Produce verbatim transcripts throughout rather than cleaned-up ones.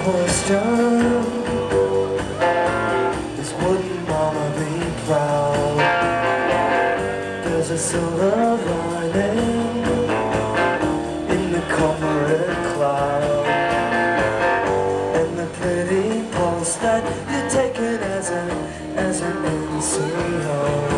question is, wouldn't mama be proud? There's a silver lining in the coppery cloud, and the pretty pulse that you're taking as an as an N C O.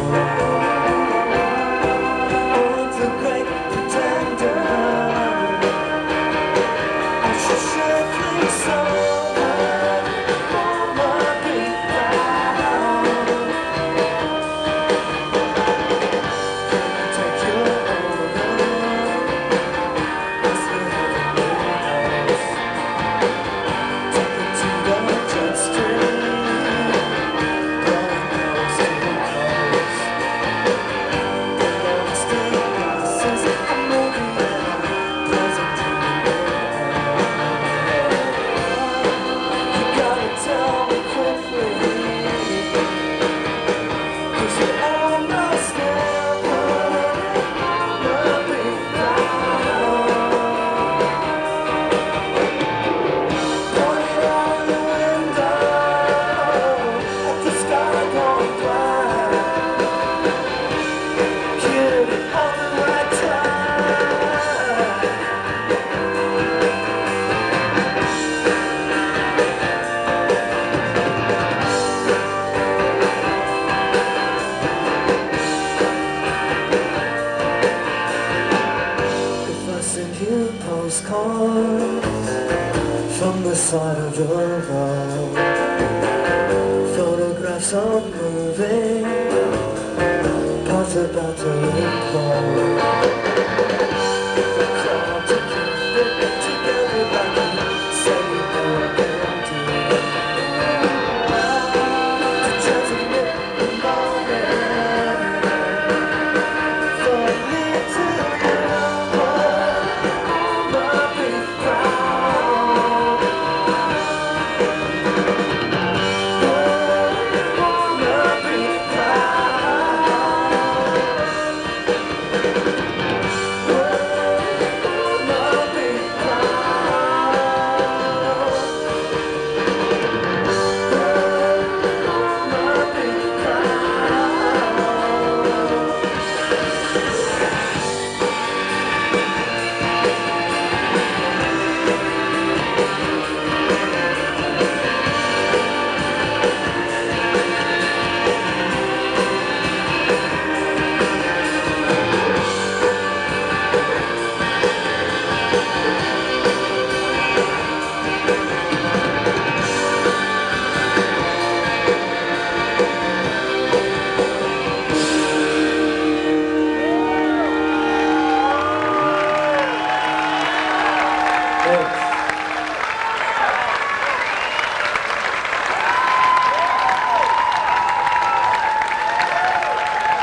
Postcards from the side of the road, photographs of moving parts about to implode. The crowd to keep it together like you say you never can do. To transmit the moment for me to Thanks.